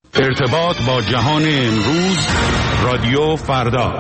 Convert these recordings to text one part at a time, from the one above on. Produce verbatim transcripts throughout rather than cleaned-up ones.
ارتباط با جهان امروز، رادیو فردا.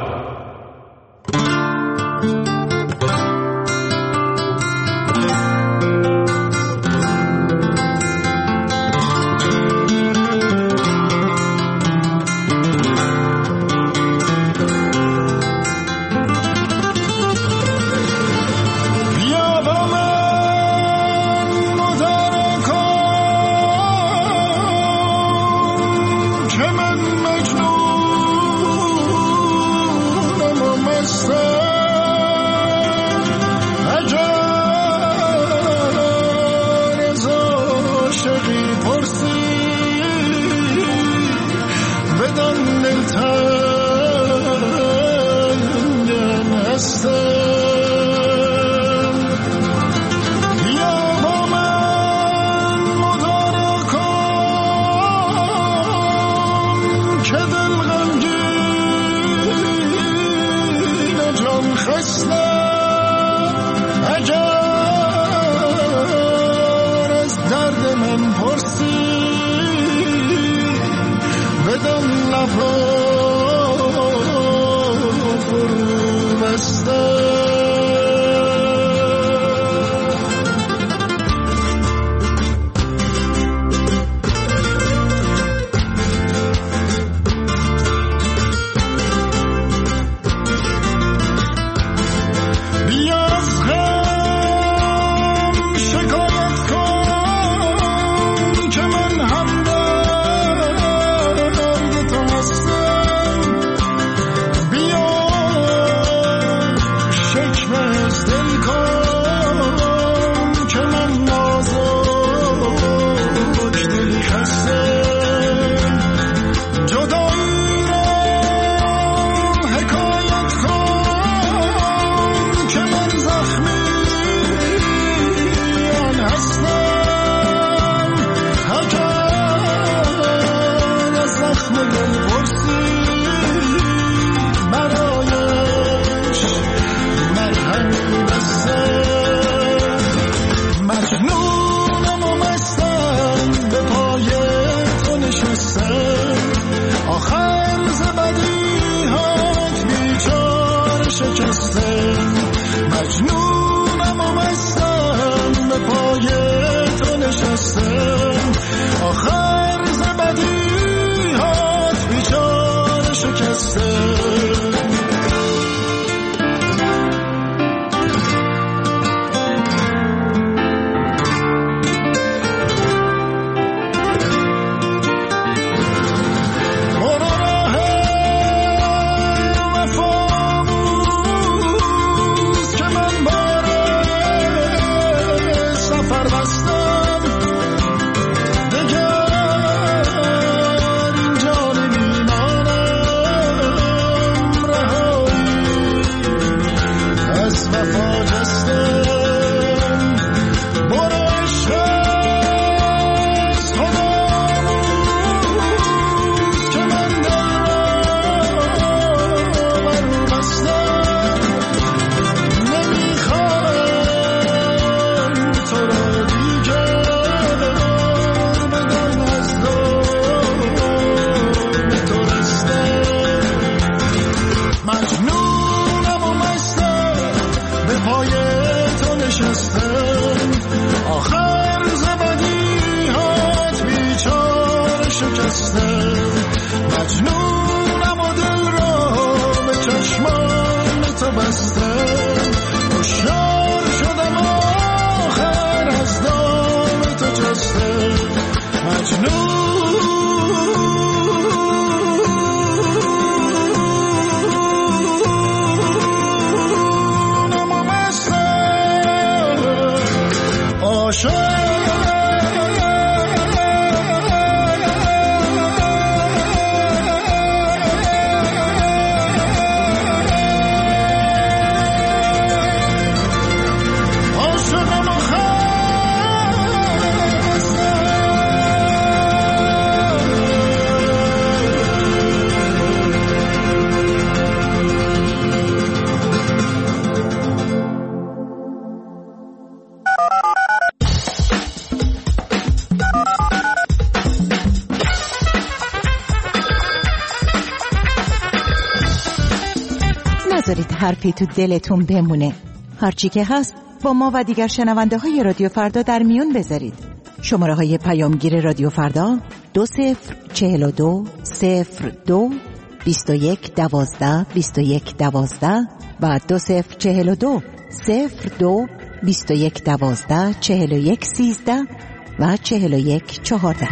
نذارید حرفی تو دلتون بمونه. هرچی که هست با ما و دیگر شنونده های رادیو فردا در میون بذارید. شماره های پیامگیر رادیو فردا دو صفر چهل و دو صفر دو بیست و یک دوازده بیست و یک دوازده و دو صفر چهل و دو صفر دو بیست و یک دوازده چهل و یک سیزده و چهل و یک چهارده.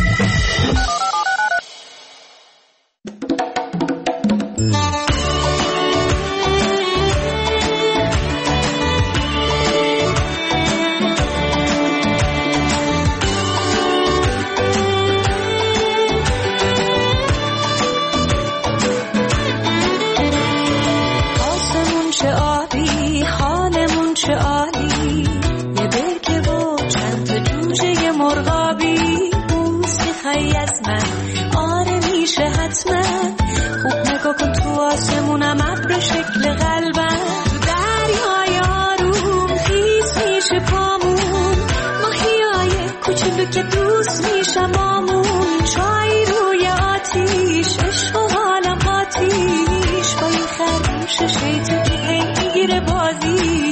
آسمونم ابر شکل قلبم تو دریای آروم خیس میشه پامون ماهیای کوچولو که دوست میشم آمون چای روی آتیش عشق و حالم آتیش با این خرگوش شیطون که هی میگیره بازی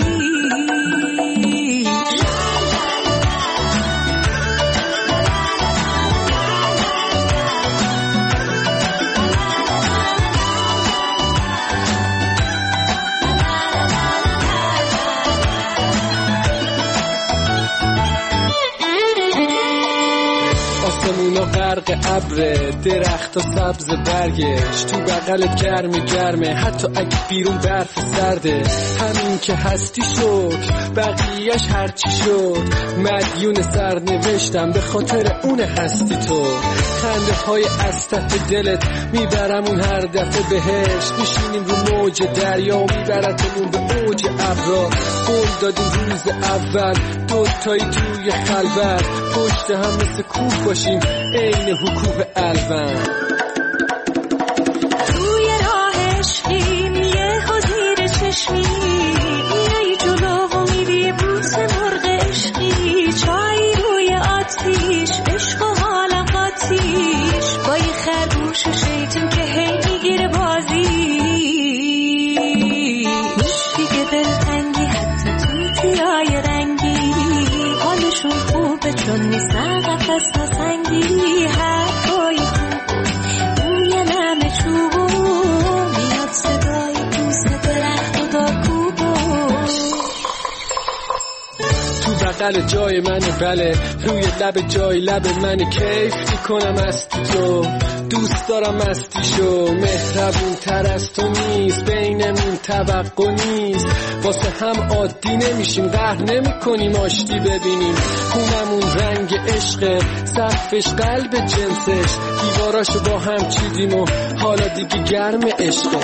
غرق ابر درخت و سبز برگش تو بغلت گرم گرمه حتی اگه بیرون برف سرده همین که هستی شد بقیهش هرچی شد مدیون سر نوشتم به خاطر اون هستی تو خنده های از ته دلت میبرم اون هر دفعه بهش میشینیم رو موج دریا و میبرتمون به اوج ابرا قول دادیم روز اول دوتایی توی خلوت پشت هم مثل کوه باشیم عین حکوه الون توی راه عشقیم یه حضیر چشمی میای جلو و میری بوس مرغ عشقی چای روی آتیش عشق و حالم آتیش با یه خرگوش شیطون که هی میگیره بازی میشی که دلتنگی حتی توتیای رنگی حالشون خوبه چون نیستن قفص نسنگی حرفای خوب بوی نم چوبون میاد صدای دوست درخت و دارکوبون تو بغل جای منه بله روی لب جای لب منه کیف میکنم از تو دوست دارم مستیشو مهربون تر از تو نیست بینمون توقع نیست واسه هم عادی نمیشیم قهر نمی کنیم آشتی ببینیم خونمون رنگ عشق سقفش قلب جنسش دیواراشو با هم چیدیم و حالا دیگه گرم عشقه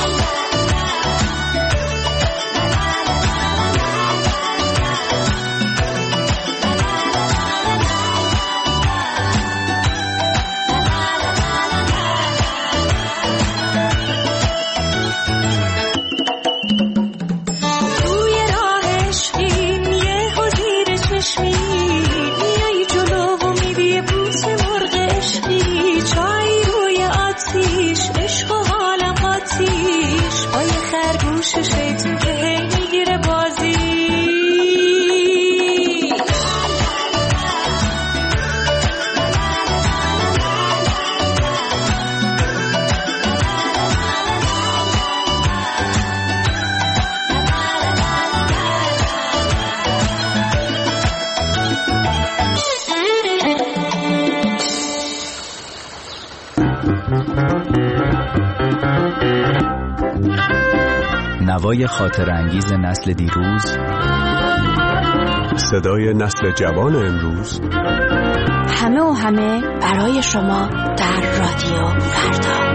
شیطون که هی میگیره بازی نوای خاطر انگیز نسل دیروز، صدای نسل جوان امروز، همه و همه برای شما در رادیو فردا.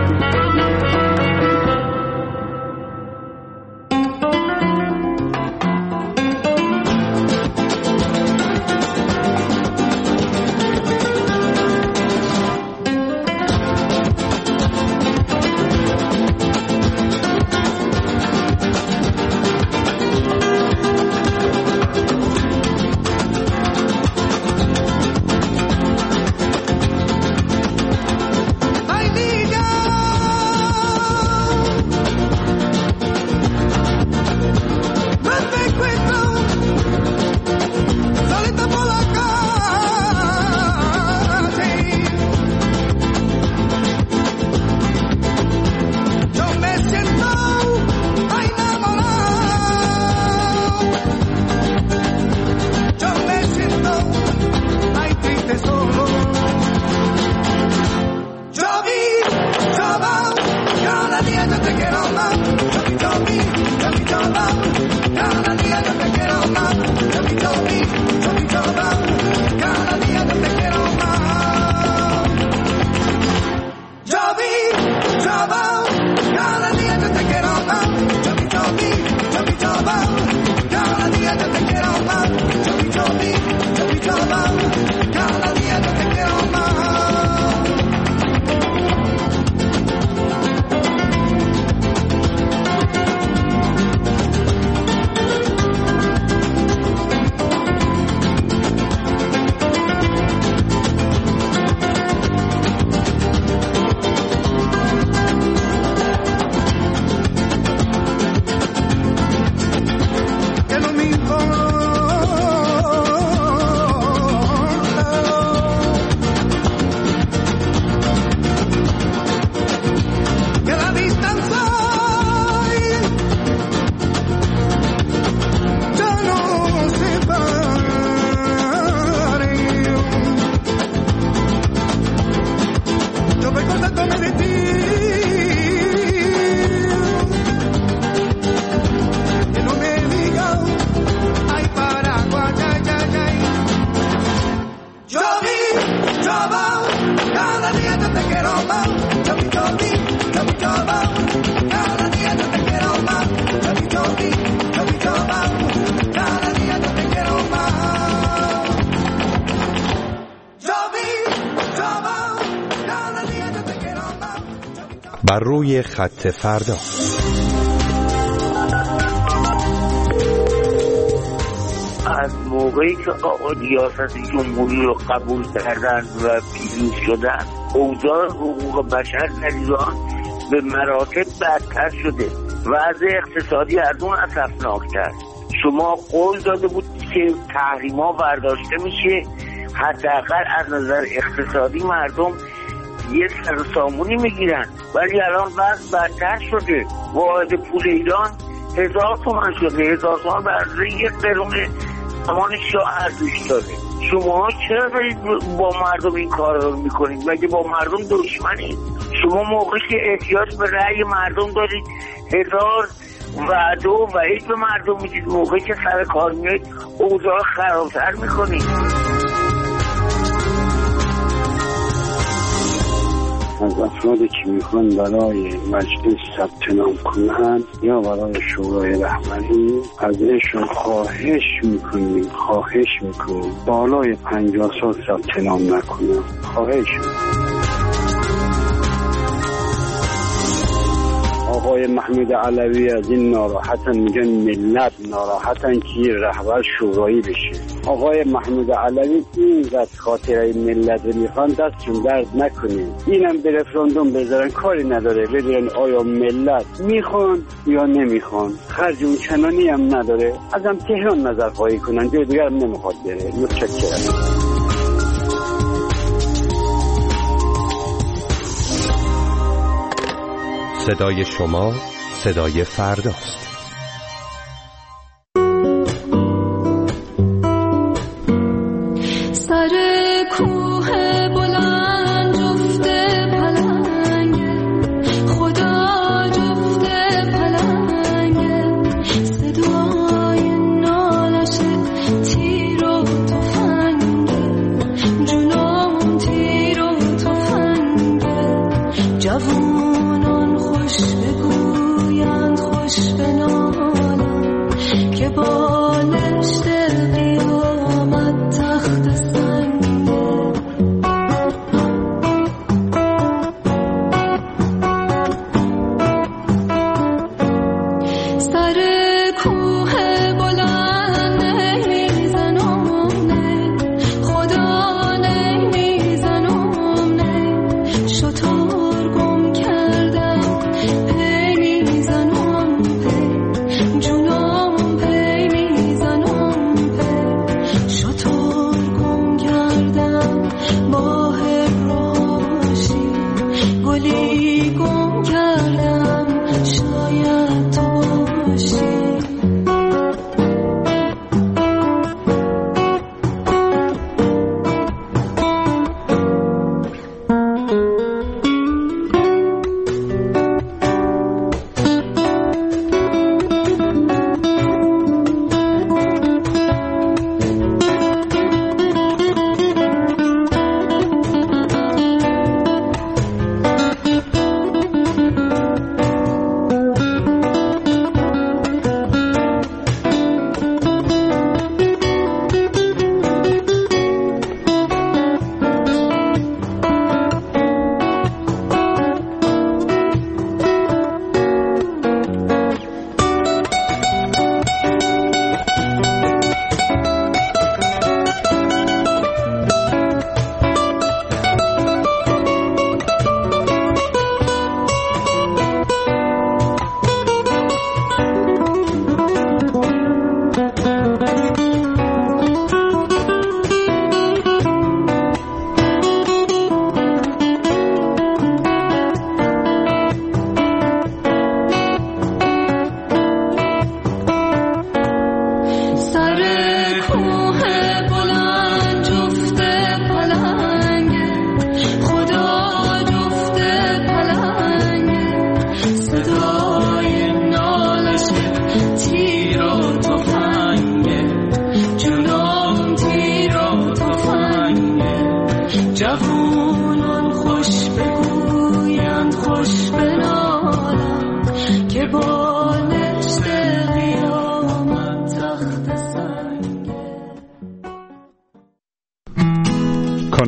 بر روی خط فردا. از موقعی که آقا ریاست جمهوری رو قبول کردن و پیروز شدن، اوضاع حقوق بشر در ایران به مراتب بدتر شده. وضع اقتصادی از اون اسفناک‌تر. شما قول داده بود که تحریم‌ها برداشته میشه، حداقل از نظر اقتصادی مردم یه سرسامونی میگیرن، ولی الان وضع بدتر شده. واحد پول ایران هزار تومن شده. هزار تومن برای یک قرون زمان شاه ارزش داره. شما چرا دارید با مردم این کار رو میکنید؟ مگه با مردم دشمنید؟ شما موقعی که احتیاج به رأی مردم دارید هزار وعده و وعید به مردم میدید، موقعی که سر کار میاد اوضاع خرابتر میکنید. از افرادی که میخوان برای مجلس ثبت نام کنند یا برای شورای رهبری ازشون خواهش میکنیم خواهش میکنیم بالای پنجاه سال ثبت نام نکنند. خواهش میکنیم. آقای محمود علوی از این ناراحتن، میگن ملت ناراحتن که رهبر شورایی بشه. آقای محمود علوی اینقدر خاطره ملت رو میخوان، دستشون درد نکنین. اینم به رفراندوم بذارن، کاری نداره ببینن آیا ملت میخوان یا نمیخوان. خرج اون چنانی هم نداره. ازم تهران نظر خواهی کنن، جای دیگر هم نمیخواد بره. متشکرم. صدای شما صدای فرداست. سر کوه بلند جفته پلنگه، خدا جفته پلنگه، صدای نالش تیر و تفنگه، جنون تیر و تفنگه، جوونان خوش بگویند خوش بنالند که بالشت قیامت تخت سنگه. سر کوه بلند نمیزنم نه، خدا نمیزنم نه، شطور گم کردم پی میزنم پی، جونم پی میزنم پی، شطور گم کردم ماه راشی، گلی گم کردم شاید تو باشی.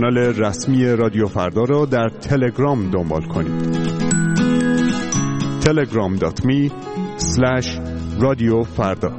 کانال رسمی رادیو فردا را در تلگرام دنبال کنید. تلگرام دات می اسلش رادیو فردا.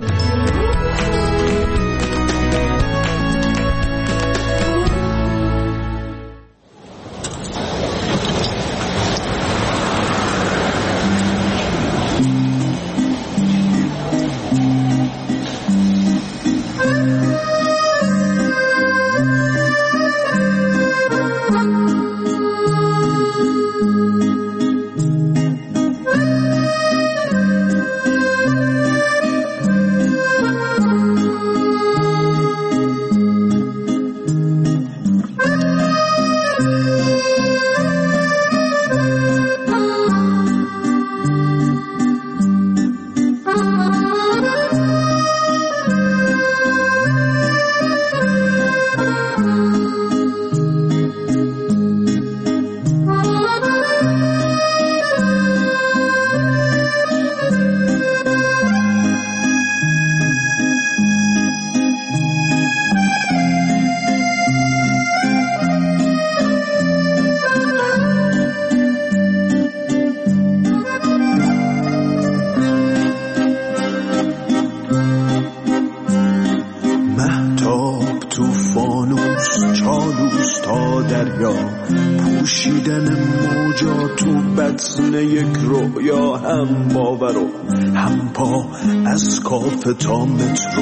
پوشیدن موجا تو بطن یک رویا، هم باور و هم پا از کافه تا مترو،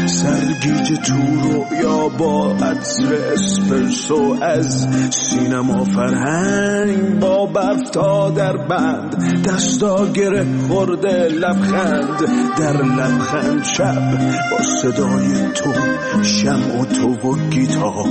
سرگیج تو رویا با عطر اسپرسو، از سینما فرهنگ با برف تا در بند، دستا گره خورده لبخند در لبخند، شب با صدای تو، شمع و تو و گیتار،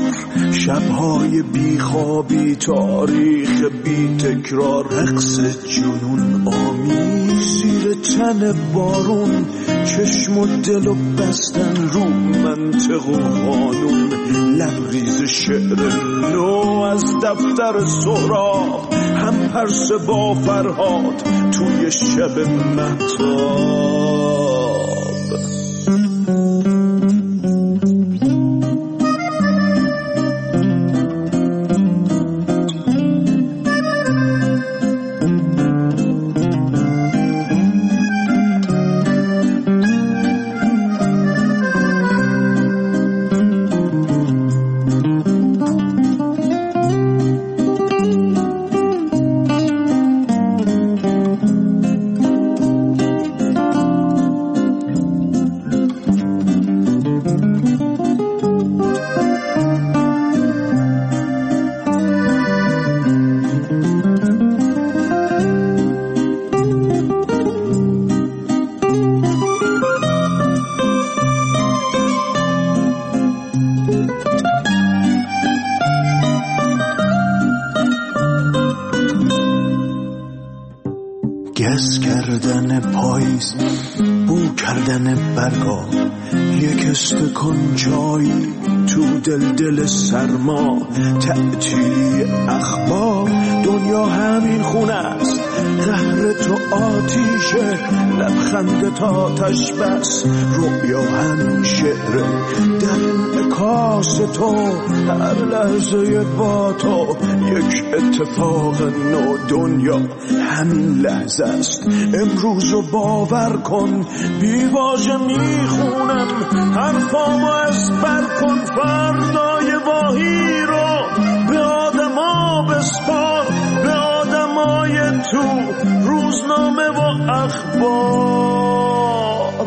شبهای بیخوابی، تاریخ بی تکرار، رقص جنون آمیز زیر تن بارون، چشم و دل و بستن رو منطق و قانون، لبریز شعر نو از دفتر سهراب، هم پرسه با فرهاد توی شب مهتاب. گس کردن پاییز، بو کردن برگا، یک استکان چایی تو دل دل سرما، تعطیلی اخبار، دنیا همین خونه است، قهر تو آتیشه، لبخند تا آتش بس، رویا همین شعره، در انعکاس تو، هر لحظه با تو یک اتفاق نو، دنیا همین لحظه است، امروز رو باور کن، بی واژه میخونم حرفامو از بر کن، فردای واهی رو به آدما بسپار، به آدمای تو روزنامه و اخبار.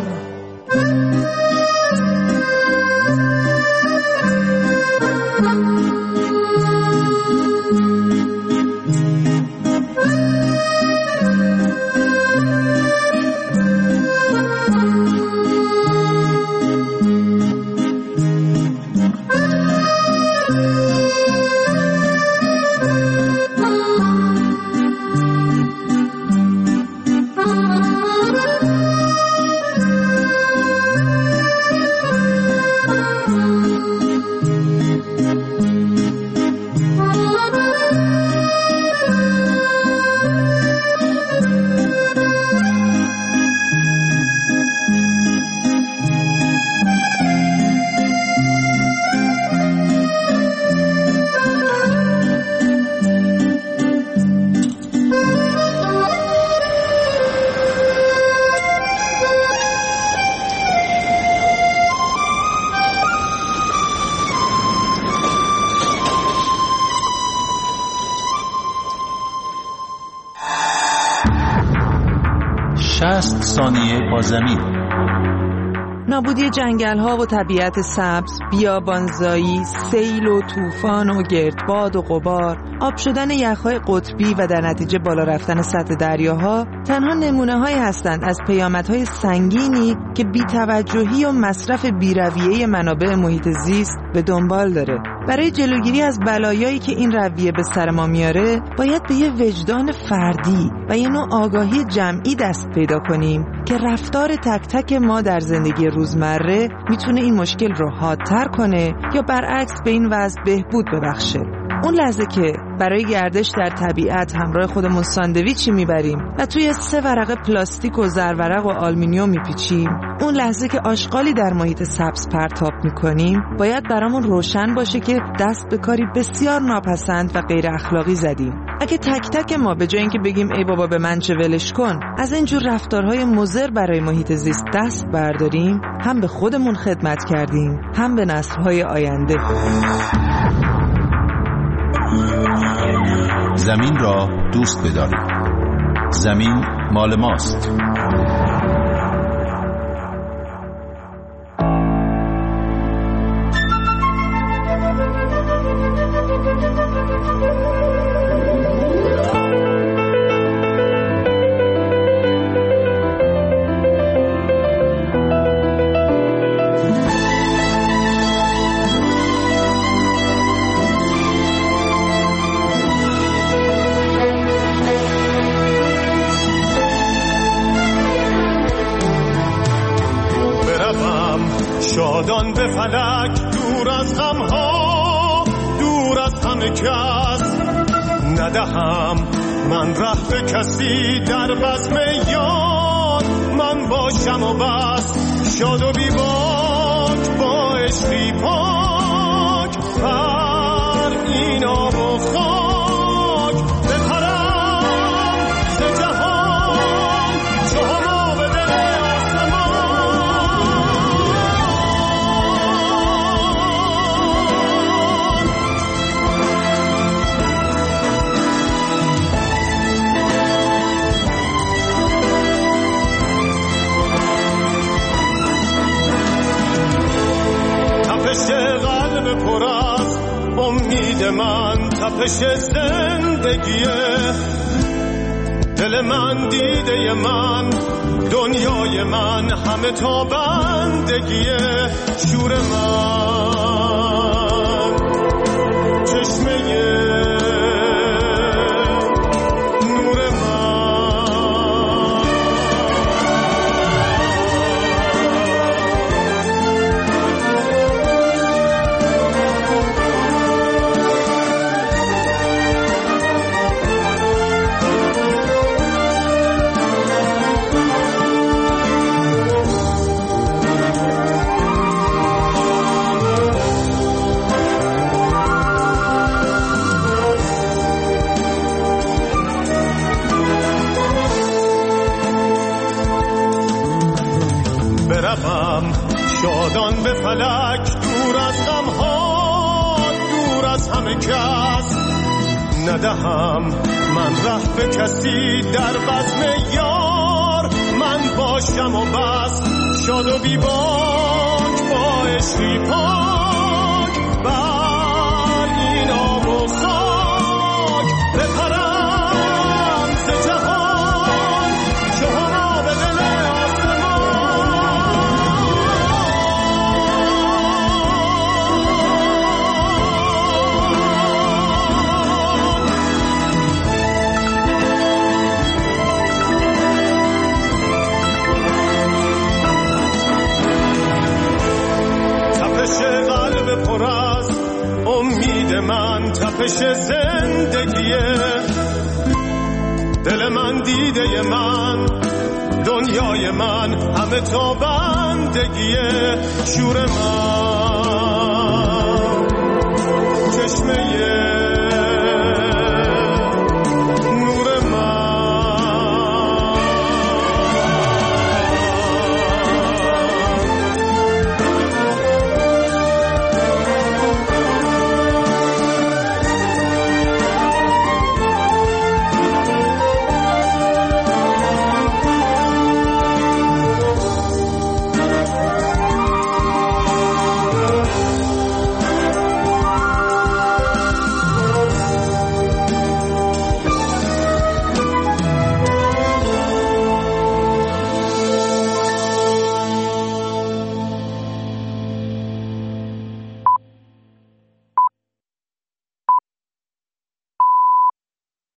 شصت ثانیه با زمین. نابودی جنگل‌ها و طبیعت سبز، بیابانزایی، سیل و طوفان و گردباد و غبار، آب شدن یخ‌های قطبی و در نتیجه بالا رفتن سطح دریاها تنها نمونه‌هایی هستند از پیامدهای سنگینی که بی‌توجهی و مصرف بی‌رویه منابع محیط زیست به دنبال داره. برای جلوگیری از بلایایی که این رویه به سر ما میاره، باید به یه وجدان فردی و یه نوع آگاهی جمعی دست پیدا کنیم که رفتار تک تک ما در زندگی روزمره میتونه این مشکل رو حادتر کنه یا برعکس به این وضع بهبود ببخشه. اون لحظه که برای گردش در طبیعت همراه خودمون ساندویچی میبریم و توی سه ورقه پلاستیک و زرورق و آلومینیوم میپیچیم، اون لحظه که آشغالی در محیط سبز پرتاب میکنیم، باید برامون روشن باشه که دست به کاری بسیار ناپسند و غیر اخلاقی زدیم. اگه تک تک ما به جای اینکه بگیم ای بابا به من چه ولش کن، از اینجور رفتارهای مضر برای محیط زیست دست برداریم، هم به خودمون خدمت کردیم، هم به نسل‌های آینده. زمین را دوست بدارید. زمین مال ماست. شادان به فلک، دور از غمها، دور از همه کس، ندهم من ره به کسی در بزم یاد، من باشم و بس، شاد و بی باک با عشقی پاک، بر این آب و خاک بپرم ز جهان، چو هما به دل پر از امید من، تپش زندگیه، دل من دیده من، دنیای من، همه تا بندگیه، شور من چشمه نور شادان به فلک، دور از غمها، دور از همه کس، ندهم من ره به کسی در بزم یار، من باشم و بس، شاد و بی باک با عشقی پاک، بر این آب و خاک بپرم ز جهان، چو هما به دل پر از امید من، تپش زندگیه، دل من دیده من، دنیای من، همه تا بندگیه، شور من چشمه